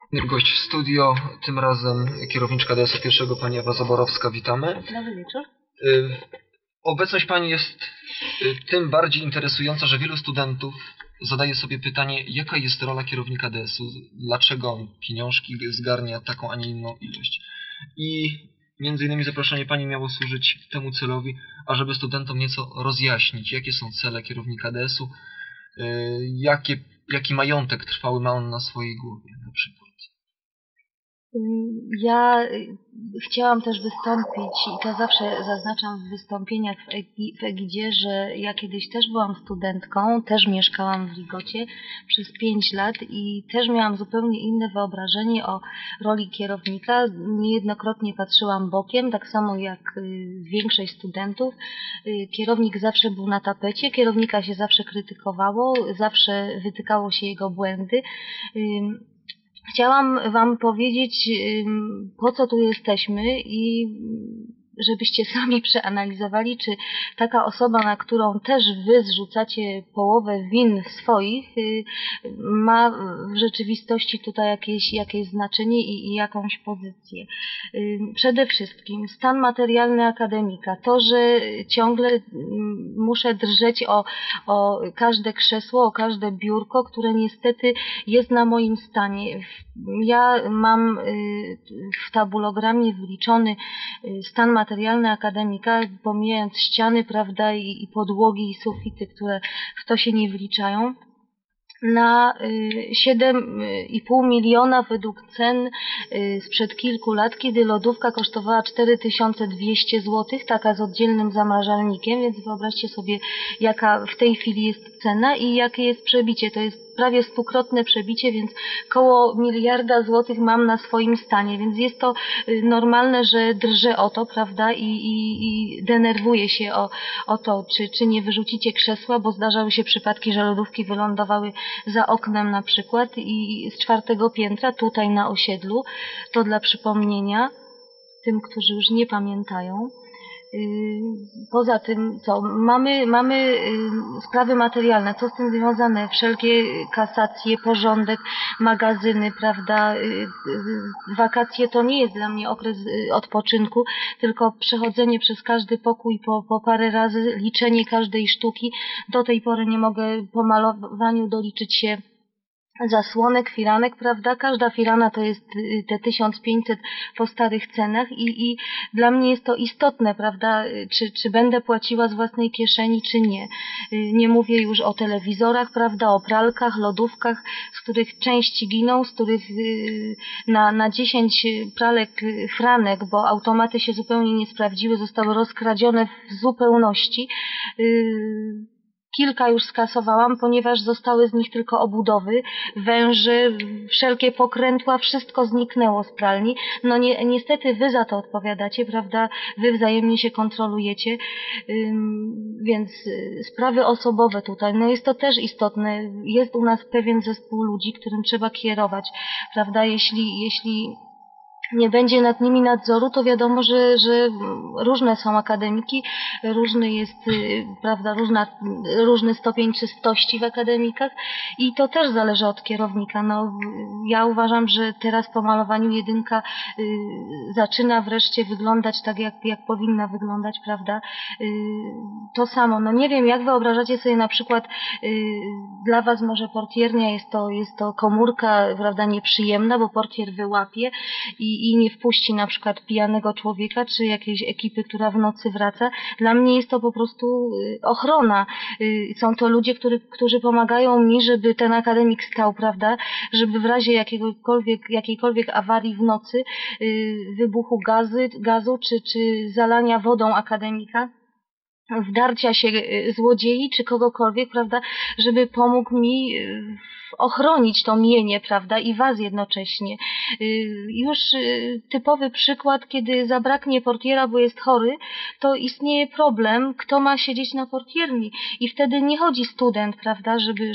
Gość w studio, tym razem kierowniczka DS-u pierwszego, pani Ewa Zaborowska. Witamy. Dobry wieczór. Obecność pani jest tym bardziej interesująca, że wielu studentów zadaje sobie pytanie, jaka jest rola kierownika DS-u, dlaczego pieniążki zgarnia taką, a nie inną ilość. I między innymi zaproszenie pani miało służyć temu celowi, ażeby studentom nieco rozjaśnić, jakie są cele kierownika DS-u, jaki majątek trwały ma on na swojej głowie na przykład. Ja chciałam też wystąpić i to zawsze zaznaczam w wystąpieniach w Egidzie, że ja kiedyś też byłam studentką, też mieszkałam w Ligocie przez 5 lat i też miałam zupełnie inne wyobrażenie o roli kierownika. Niejednokrotnie patrzyłam bokiem, tak samo jak większość studentów. Kierownik zawsze był na tapecie, kierownika się zawsze krytykowało, zawsze wytykało się jego błędy. Chciałam Wam powiedzieć, po co tu jesteśmy i żebyście sami przeanalizowali, czy taka osoba, na którą też Wy zrzucacie połowę win swoich, ma w rzeczywistości tutaj jakieś znaczenie i jakąś pozycję. Przede wszystkim stan materialny akademika. To, że ciągle muszę drżeć o każde krzesło, o każde biurko, które niestety jest na moim stanie. Ja mam w tabulogramie wliczony stan materialny akademika, pomijając ściany, prawda, i podłogi, i sufity, które w to się nie wliczają, na 7,5 miliona według cen sprzed kilku lat, kiedy lodówka kosztowała 4200 zł, taka z oddzielnym zamrażalnikiem, więc wyobraźcie sobie, jaka w tej chwili jest cena i jakie jest przebicie. To jest prawie 100-krotne przebicie, więc koło 1 miliarda złotych mam na swoim stanie, więc jest to normalne, że drżę o to, prawda, i denerwuję się o to, czy nie wyrzucicie krzesła, bo zdarzały się przypadki, że lodówki wylądowały za oknem na przykład i z 4. piętra tutaj na osiedlu. To dla przypomnienia tym, którzy już nie pamiętają. Poza tym, co? Mamy sprawy materialne, co z tym związane? Wszelkie kasacje, porządek, magazyny, prawda? Wakacje to nie jest dla mnie okres odpoczynku, tylko przechodzenie przez każdy pokój po parę razy, liczenie każdej sztuki. Do tej pory nie mogę po malowaniu doliczyć się zasłonek, firanek, prawda? Każda firana to jest te 1500 po starych cenach i dla mnie jest to istotne, prawda? Czy będę płaciła z własnej kieszeni, czy nie. Nie mówię już o telewizorach, prawda? O pralkach, lodówkach, z których części giną, z których na 10 pralek franek, bo automaty się zupełnie nie sprawdziły, zostały rozkradzione w zupełności. Kilka już skasowałam, ponieważ zostały z nich tylko obudowy, węże, wszelkie pokrętła, wszystko zniknęło z pralni. No niestety Wy za to odpowiadacie, prawda? Wy wzajemnie się kontrolujecie, więc sprawy osobowe tutaj, no jest to też istotne. Jest u nas pewien zespół ludzi, którym trzeba kierować, prawda? Jeśli nie będzie nad nimi nadzoru, to wiadomo, że różne są akademiki, różny jest, prawda, różny stopień czystości w akademikach i to też zależy od kierownika. No, ja uważam, że teraz po malowaniu jedynka zaczyna wreszcie wyglądać tak, jak powinna wyglądać, prawda? To samo, no nie wiem, jak wyobrażacie sobie na przykład, dla Was może portiernia jest to komórka, prawda, nieprzyjemna, bo portier wyłapie i nie wpuści na przykład pijanego człowieka, czy jakiejś ekipy, która w nocy wraca. Dla mnie jest to po prostu ochrona. Są to ludzie, którzy pomagają mi, żeby ten akademik stał, prawda, żeby w razie jakiejkolwiek awarii w nocy, wybuchu gazu czy zalania wodą akademika, wdarcia się złodziei czy kogokolwiek, prawda, żeby pomógł mi ochronić to mienie, prawda, i Was jednocześnie. Już typowy przykład, kiedy zabraknie portiera, bo jest chory, to istnieje problem, kto ma siedzieć na portierni i wtedy nie chodzi student, prawda, żeby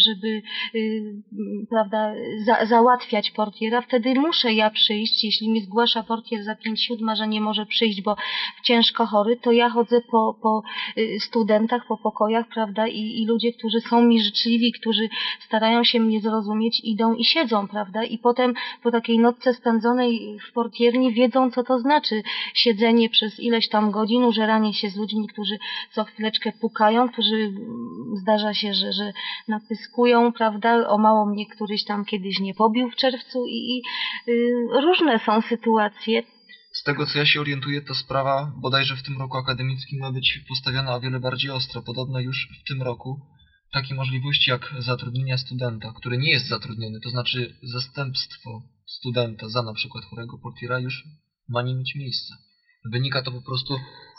prawda, załatwiać portiera, wtedy muszę ja przyjść, jeśli mi zgłasza portier za 5/7, że nie może przyjść, bo ciężko chory, to ja chodzę po studentach po pokojach, prawda, i ludzie, którzy są mi życzliwi, którzy starają się mnie zrozumieć, idą i siedzą, prawda, i potem po takiej nocce spędzonej w portierni wiedzą, co to znaczy siedzenie przez ileś tam godzin, użeranie się z ludźmi, którzy co chwileczkę pukają, którzy zdarza się, że napyskują, prawda, o mało mnie któryś tam kiedyś nie pobił w czerwcu i różne są sytuacje. Z tego, co ja się orientuję, ta sprawa bodajże w tym roku akademickim ma być postawiona o wiele bardziej ostro. Podobno już w tym roku takie możliwości jak zatrudnienia studenta, który nie jest zatrudniony, to znaczy zastępstwo studenta za na przykład chorego portiera już ma nie mieć miejsca. Wynika to po prostu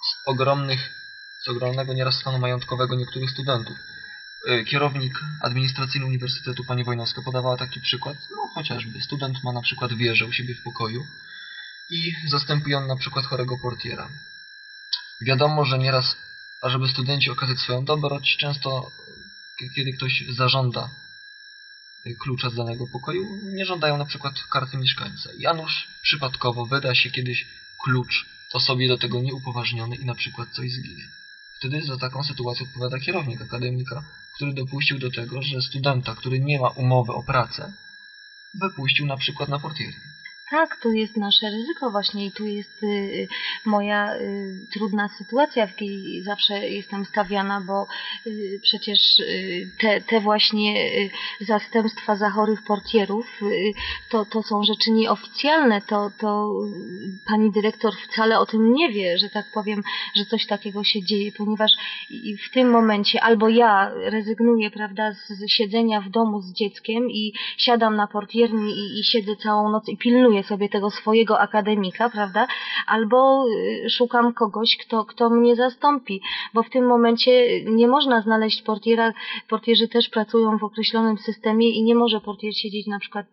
z ogromnego nieraz stanu majątkowego niektórych studentów. Kierownik administracyjny Uniwersytetu pani Wojnowska podawała taki przykład, no chociażby student ma na przykład wieżę u siebie w pokoju i zastępuje on na przykład chorego portiera. Wiadomo, że nieraz, ażeby studenci okazać swoją dobroć, często kiedy ktoś zażąda klucza z danego pokoju, nie żądają na przykład karty mieszkańca. Janusz przypadkowo wyda się kiedyś klucz osobie do tego nieupoważniony i na przykład coś zginie. Wtedy za taką sytuację odpowiada kierownik akademika, który dopuścił do tego, że studenta, który nie ma umowy o pracę, wypuścił na przykład na portiernię. Tak, tu jest nasze ryzyko właśnie i tu jest moja trudna sytuacja, w jakiej zawsze jestem stawiana, bo przecież te właśnie zastępstwa za chorych portierów to są rzeczy nieoficjalne, to pani dyrektor wcale o tym nie wie, że tak powiem, że coś takiego się dzieje, ponieważ w tym momencie albo ja rezygnuję, prawda, z siedzenia w domu z dzieckiem i siadam na portierni i siedzę całą noc i pilnuję sobie tego swojego akademika, prawda? Albo szukam kogoś, kto mnie zastąpi, bo w tym momencie nie można znaleźć portiera. Portierzy też pracują w określonym systemie i nie może portier siedzieć na przykład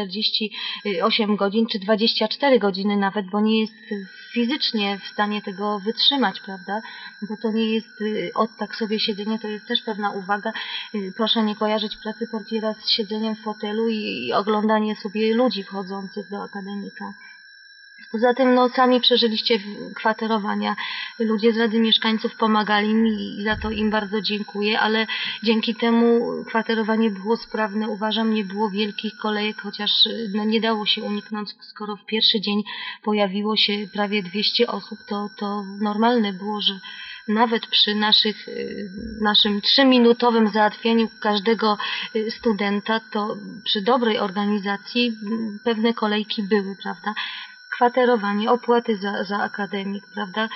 48 godzin czy 24 godziny nawet, bo nie jest fizycznie w stanie tego wytrzymać, prawda? Bo to nie jest tak sobie siedzenie, to jest też pewna uwaga. Proszę nie kojarzyć pracy portiera z siedzeniem w fotelu i oglądanie sobie ludzi wchodzących do akademika. Poza tym, no, sami przeżyliście kwaterowania. Ludzie z Rady Mieszkańców pomagali mi i za to im bardzo dziękuję, ale dzięki temu kwaterowanie było sprawne. Uważam, nie było wielkich kolejek, chociaż no, nie dało się uniknąć, skoro w pierwszy dzień pojawiło się prawie 200 osób, to normalne było, że nawet przy naszym 3-minutowym załatwieniu każdego studenta, to przy dobrej organizacji pewne kolejki były, prawda? Kwaterowanie, opłaty za akademik, prawda?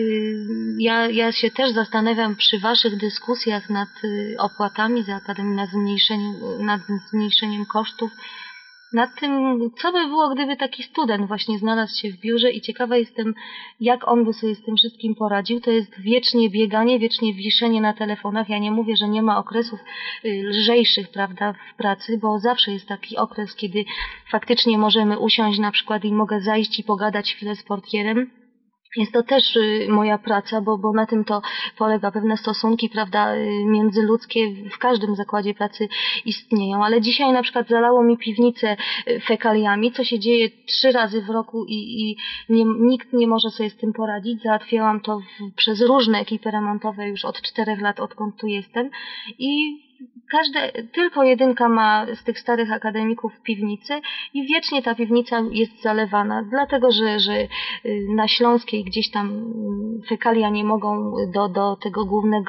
Ja się też zastanawiam przy waszych dyskusjach nad opłatami za akademię, nad zmniejszeniem kosztów, nad tym, co by było, gdyby taki student właśnie znalazł się w biurze i ciekawa jestem, jak on by sobie z tym wszystkim poradził. To jest wiecznie bieganie, wiecznie wiszenie na telefonach. Ja nie mówię, że nie ma okresów lżejszych, prawda, w pracy, bo zawsze jest taki okres, kiedy faktycznie możemy usiąść na przykład i mogę zajść i pogadać chwilę z portierem. Jest to też moja praca, bo na tym to polega. Pewne stosunki, prawda, międzyludzkie w każdym zakładzie pracy istnieją, ale dzisiaj na przykład zalało mi piwnicę fekaliami, co się dzieje 3 razy w roku i nikt nie może sobie z tym poradzić. Załatwiałam to przez różne ekipy remontowe już od 4 lat, odkąd tu jestem i tylko jedynka ma z tych starych akademików piwnicę i wiecznie ta piwnica jest zalewana, dlatego że na Śląskiej gdzieś tam fekalia nie mogą do tego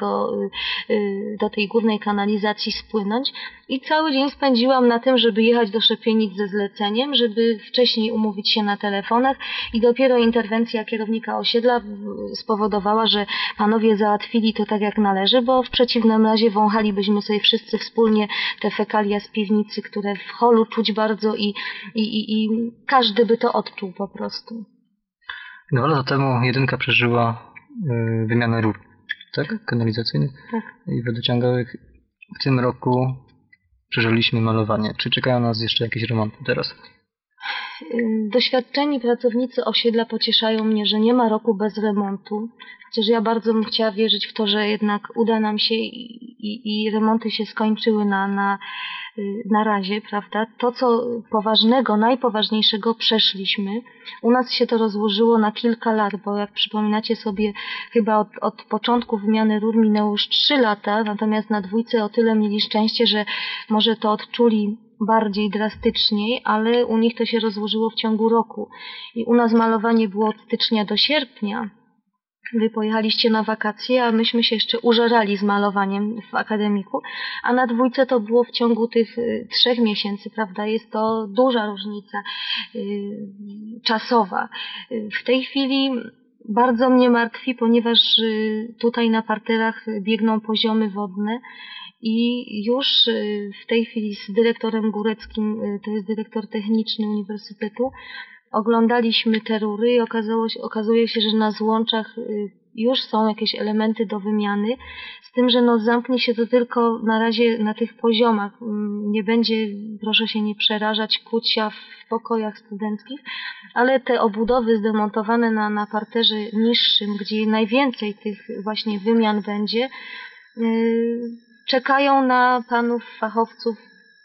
do tej głównej kanalizacji spłynąć i cały dzień spędziłam na tym, żeby jechać do Szepienic ze zleceniem, żeby wcześniej umówić się na telefonach i dopiero interwencja kierownika osiedla spowodowała, że panowie załatwili to tak jak należy, bo w przeciwnym razie wąchalibyśmy sobie wszyscy wspólnie te fekalia z piwnicy, które w holu czuć bardzo i każdy by to odczuł po prostu. 2 lata temu jedynka przeżyła wymianę rur, tak? Kanalizacyjnych i wodociągowych. W tym roku przeżyliśmy malowanie. Czy czekają nas jeszcze jakieś remonty teraz? Doświadczeni pracownicy osiedla pocieszają mnie, że nie ma roku bez remontu. Chociaż ja bardzo bym chciała wierzyć w to, że jednak uda nam się i remonty się skończyły na na razie, prawda? To, co poważnego, najpoważniejszego przeszliśmy. U nas się to rozłożyło na kilka lat, bo jak przypominacie sobie, chyba od początku wymiany rur minęło już 3 lata, natomiast na dwójce o tyle mieli szczęście, że może to odczuli bardziej drastyczniej, ale u nich to się rozłożyło w ciągu roku. I u nas malowanie było od stycznia do sierpnia. Wy pojechaliście na wakacje, a myśmy się jeszcze użerali z malowaniem w akademiku, a na dwójce to było w ciągu tych 3 miesięcy, prawda? Jest to duża różnica czasowa. W tej chwili bardzo mnie martwi, ponieważ tutaj na parterach biegną poziomy wodne i już w tej chwili z dyrektorem Góreckim, to jest dyrektor techniczny Uniwersytetu, oglądaliśmy te rury i okazuje się, że na złączach już są jakieś elementy do wymiany, z tym, że no zamknie się to tylko na razie na tych poziomach. Nie będzie, proszę się nie przerażać, kucia w pokojach studenckich, ale te obudowy zdemontowane na parterze niższym, gdzie najwięcej tych właśnie wymian będzie, czekają na panów fachowców,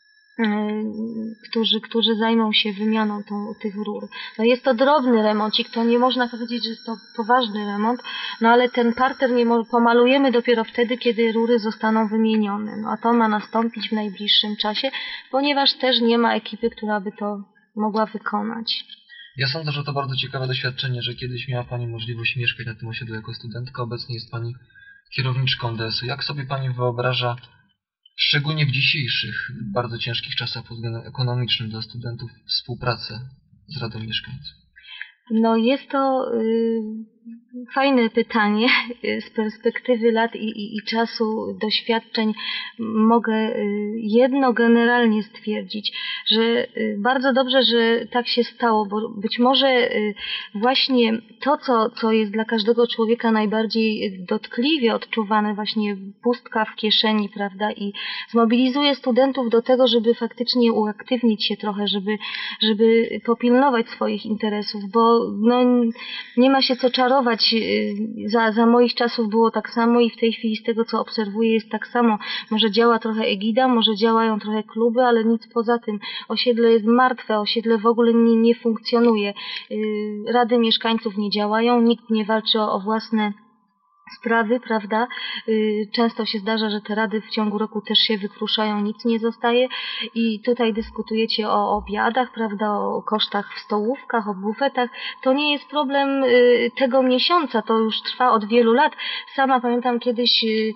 którzy zajmą się wymianą tych rur. No jest to drobny remoncik, to nie można powiedzieć, że jest to poważny remont, no ale ten parter pomalujemy dopiero wtedy, kiedy rury zostaną wymienione. No a to ma nastąpić w najbliższym czasie, ponieważ też nie ma ekipy, która by to mogła wykonać. Ja sądzę, że to bardzo ciekawe doświadczenie, że kiedyś miała Pani możliwość mieszkać na tym osiedlu jako studentka, obecnie jest Pani kierowniczką DS-u. Jak sobie Pani wyobraża, szczególnie w dzisiejszych, bardzo ciężkich czasach pod względem ekonomicznym dla studentów, współpracę z Radą Mieszkańców? No jest to fajne pytanie. Z perspektywy lat i czasu, doświadczeń mogę jedno generalnie stwierdzić, że bardzo dobrze, że tak się stało, bo być może właśnie to, co jest dla każdego człowieka najbardziej dotkliwie odczuwane, właśnie pustka w kieszeni, prawda, i zmobilizuje studentów do tego, żeby faktycznie uaktywnić się trochę, żeby popilnować swoich interesów, bo no, nie ma się co czarować. Za moich czasów było tak samo i w tej chwili z tego, co obserwuję, jest tak samo. Może działa trochę egida, może działają trochę kluby, ale nic poza tym. Osiedle jest martwe, osiedle w ogóle nie funkcjonuje. Rady mieszkańców nie działają, nikt nie walczy o własne sprawy, prawda? Często się zdarza, że te rady w ciągu roku też się wykruszają, nic nie zostaje i tutaj dyskutujecie o obiadach, prawda, o kosztach w stołówkach, o bufetach. To nie jest problem tego miesiąca, to już trwa od wielu lat. Sama pamiętam kiedyś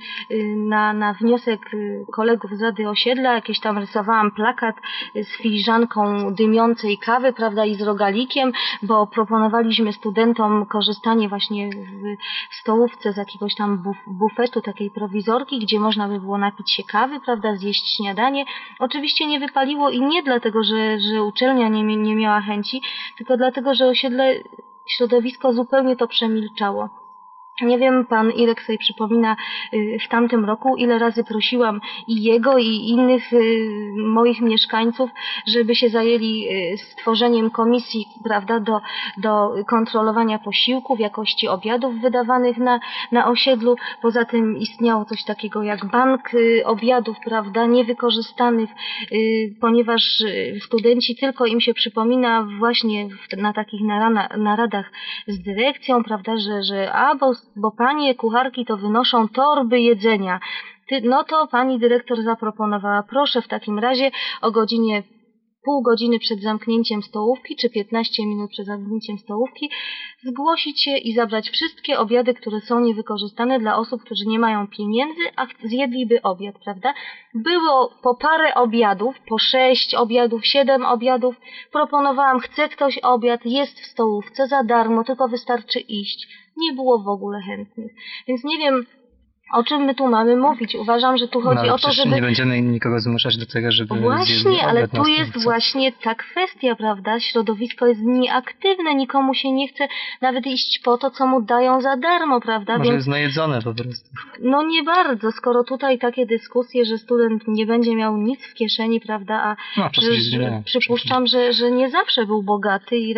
na wniosek kolegów z Rady Osiedla jakieś tam rysowałam plakat z filiżanką dymiącej kawy, prawda, i z rogalikiem, bo proponowaliśmy studentom korzystanie właśnie w stołówce z jakiegoś tam bufetu, takiej prowizorki, gdzie można by było napić się kawy, prawda, zjeść śniadanie. Oczywiście nie wypaliło i nie dlatego, że uczelnia nie miała chęci, tylko dlatego, że osiedle, środowisko zupełnie to przemilczało. Nie wiem, pan Irek sobie przypomina w tamtym roku, ile razy prosiłam i jego, i innych moich mieszkańców, żeby się zajęli stworzeniem komisji, prawda, do kontrolowania posiłków, jakości obiadów wydawanych na osiedlu. Poza tym istniało coś takiego jak bank obiadów, prawda, niewykorzystanych, ponieważ studenci tylko im się przypomina właśnie na takich naradach z dyrekcją, prawda, że bo panie kucharki to wynoszą torby jedzenia. No to pani dyrektor zaproponowała, proszę w takim razie o pół godziny przed zamknięciem stołówki, czy 15 minut przed zamknięciem stołówki, zgłosić się i zabrać wszystkie obiady, które są niewykorzystane dla osób, którzy nie mają pieniędzy, a zjedliby obiad, prawda? Było po parę obiadów, po 6 obiadów, 7 obiadów. Proponowałam, chce ktoś obiad, jest w stołówce za darmo, tylko wystarczy iść. Nie było w ogóle chętnych. Więc nie wiem, o czym my tu mamy mówić. Uważam, że tu chodzi o to, żeby... nie będziemy nikogo zmuszać do tego, żeby... Właśnie, ale tu jest właśnie ta kwestia, prawda? Środowisko jest nieaktywne, nikomu się nie chce nawet iść po to, co mu dają za darmo, prawda? Może jest najedzone po prostu. No nie bardzo, skoro tutaj takie dyskusje, że student nie będzie miał nic w kieszeni, prawda? A przypuszczam, że nie zawsze był bogaty i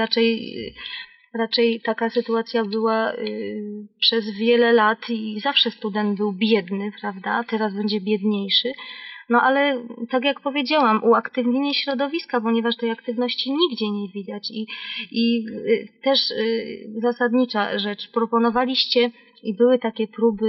raczej taka sytuacja była przez wiele lat i zawsze student był biedny, prawda? Teraz będzie biedniejszy. No ale tak jak powiedziałam, uaktywnienie środowiska, ponieważ tej aktywności nigdzie nie widać i też zasadnicza rzecz, proponowaliście i były takie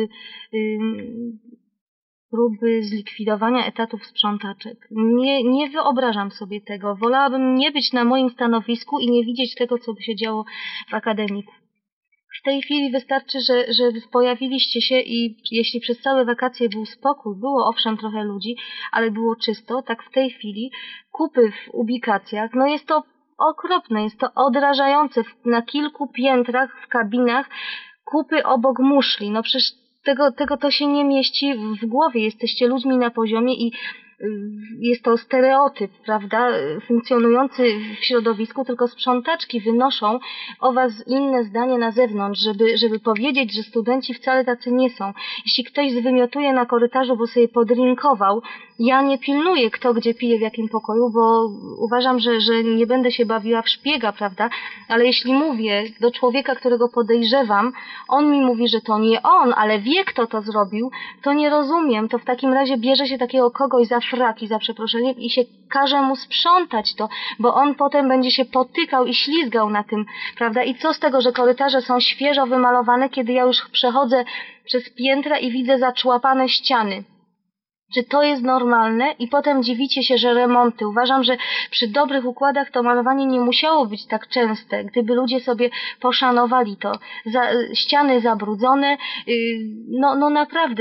próby zlikwidowania etatów sprzątaczek. Nie wyobrażam sobie tego. Wolałabym nie być na moim stanowisku i nie widzieć tego, co by się działo w akademiku. W tej chwili wystarczy, że pojawiliście się i jeśli przez całe wakacje był spokój, było owszem trochę ludzi, ale było czysto, tak w tej chwili kupy w ubikacjach, no jest to okropne, jest to odrażające. Na kilku piętrach, w kabinach, kupy obok muszli. No przecież tego to się nie mieści w głowie. Jesteście ludźmi na poziomie i jest to stereotyp, prawda, funkcjonujący w środowisku, tylko sprzątaczki wynoszą o was inne zdanie na zewnątrz, żeby powiedzieć, że studenci wcale tacy nie są. Jeśli ktoś zwymiotuje na korytarzu, bo sobie podrinkował, ja nie pilnuję, kto gdzie pije w jakim pokoju, bo uważam, że nie będę się bawiła w szpiega, prawda, ale jeśli mówię do człowieka, którego podejrzewam, on mi mówi, że to nie on, ale wie, kto to zrobił, to nie rozumiem, to w takim razie bierze się takiego kogoś za fraki, za przeproszeniem i się każe mu sprzątać to, bo on potem będzie się potykał i ślizgał na tym, prawda? I co z tego, że korytarze są świeżo wymalowane, kiedy ja już przechodzę przez piętra i widzę zaczłapane ściany? Czy to jest normalne? I potem dziwicie się, że remonty. Uważam, że przy dobrych układach to malowanie nie musiało być tak częste, gdyby ludzie sobie poszanowali to. Ściany zabrudzone, no naprawdę,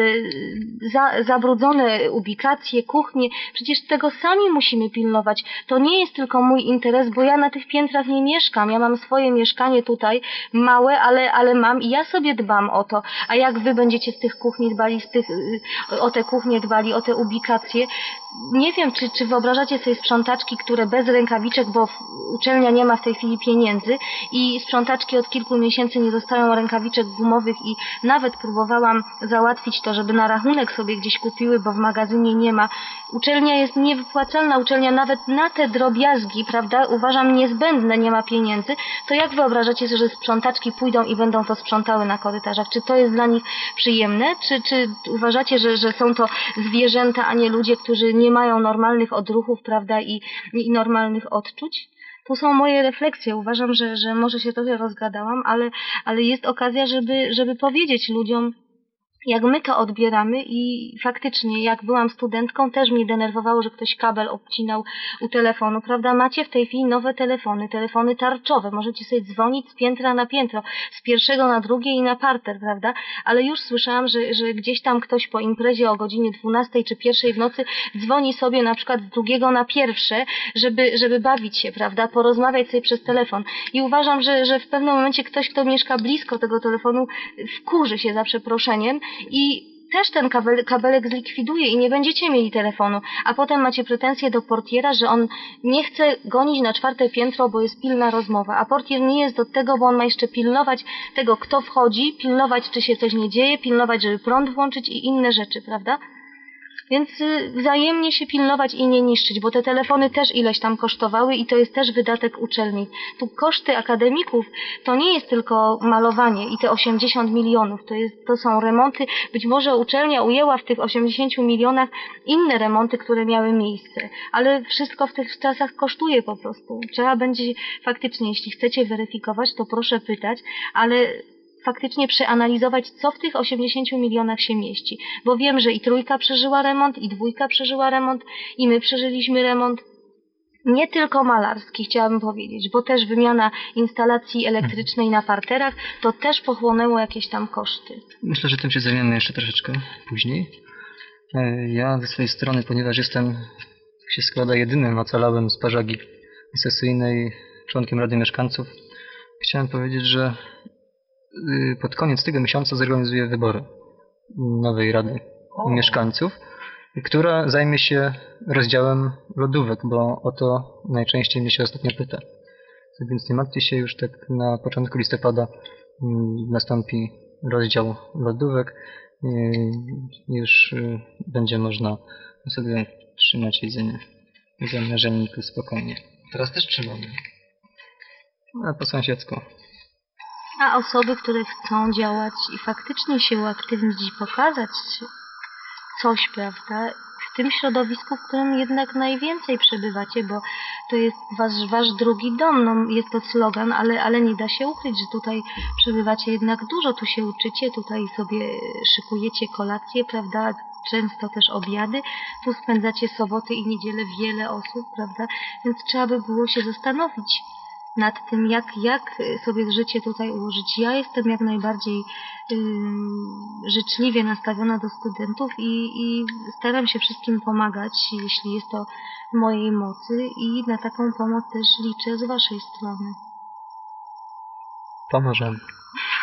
zabrudzone ubikacje, kuchnie. Przecież tego sami musimy pilnować. To nie jest tylko mój interes, bo ja na tych piętrach nie mieszkam. Ja mam swoje mieszkanie tutaj, małe, ale mam i ja sobie dbam o to. A jak wy będziecie z tych kuchni dbali, o te kuchnie dbali, o te ubikacje. Nie wiem, czy wyobrażacie sobie sprzątaczki, które bez rękawiczek, bo uczelnia nie ma w tej chwili pieniędzy i sprzątaczki od kilku miesięcy nie dostają rękawiczek gumowych i nawet próbowałam załatwić to, żeby na rachunek sobie gdzieś kupiły, bo w magazynie nie ma. Uczelnia jest niewypłacalna, uczelnia nawet na te drobiazgi, prawda, uważam niezbędne, nie ma pieniędzy. To jak wyobrażacie sobie, że sprzątaczki pójdą i będą to sprzątały na korytarzach? Czy to jest dla nich przyjemne? Czy uważacie, że są to zwierzęta, a nie ludzie, którzy nie mają normalnych odruchów, prawda, i normalnych odczuć? To są moje refleksje. Uważam, że może się trochę rozgadałam, ale jest okazja, żeby powiedzieć ludziom, jak my to odbieramy i faktycznie, jak byłam studentką, też mnie denerwowało, że ktoś kabel obcinał u telefonu, prawda? Macie w tej chwili nowe telefony tarczowe, możecie sobie dzwonić z piętra na piętro, z pierwszego na drugie i na parter, prawda? Ale już słyszałam, że gdzieś tam ktoś po imprezie o godzinie 12 czy 1 w nocy dzwoni sobie na przykład z drugiego na pierwsze, żeby bawić się, prawda? Porozmawiać sobie przez telefon. I uważam, że w pewnym momencie ktoś, kto mieszka blisko tego telefonu, wkurzy się za przeproszeniem i też ten kabelek zlikwiduje i nie będziecie mieli telefonu, a potem macie pretensje do portiera, że on nie chce gonić na 4. piętro, bo jest pilna rozmowa, a portier nie jest do tego, bo on ma jeszcze pilnować tego, kto wchodzi, pilnować, czy się coś nie dzieje, pilnować, żeby prąd włączyć i inne rzeczy, prawda? Więc wzajemnie się pilnować i nie niszczyć, bo te telefony też ileś tam kosztowały i to jest też wydatek uczelni. Tu koszty akademików to nie jest tylko malowanie i te 80 milionów, to są remonty. Być może uczelnia ujęła w tych 80 milionach inne remonty, które miały miejsce, ale wszystko w tych czasach kosztuje po prostu. Trzeba będzie faktycznie, jeśli chcecie weryfikować, to proszę pytać, ale faktycznie przeanalizować, co w tych 80 milionach się mieści. Bo wiem, że i 3 przeżyła remont, i 2 przeżyła remont, i my przeżyliśmy remont. Nie tylko malarski, chciałabym powiedzieć, bo też wymiana instalacji elektrycznej na parterach, to też pochłonęło jakieś tam koszty. Myślę, że tym się zajmiemy jeszcze troszeczkę później. Ja ze swojej strony, ponieważ jestem, jak się składa, jedynym ocalałym z Parzagi sesyjnej członkiem Rady Mieszkańców, chciałem powiedzieć, że pod koniec tego miesiąca zorganizuję wybory nowej Rady Mieszkańców, która zajmie się rozdziałem lodówek, bo o to najczęściej mnie się ostatnio pyta. Więc nie martwcie się, już tak na początku listopada nastąpi rozdział lodówek. Już będzie można sobie trzymać jedzenie w zamrażalniku spokojnie. Teraz też trzymamy. A po sąsiedzku. A osoby, które chcą działać i faktycznie się uaktywnić i pokazać coś, prawda, w tym środowisku, w którym jednak najwięcej przebywacie, bo to jest wasz drugi dom. No, jest to slogan, ale nie da się ukryć, że tutaj przebywacie jednak dużo, tu się uczycie, tutaj sobie szykujecie kolacje, prawda? Często też obiady, tu spędzacie soboty i niedzielę wiele osób, prawda? Więc trzeba by było się zastanowić nad tym, jak sobie życie tutaj ułożyć. Ja jestem jak najbardziej życzliwie nastawiona do studentów i staram się wszystkim pomagać, jeśli jest to w mojej mocy i na taką pomoc też liczę z waszej strony. Pomożemy.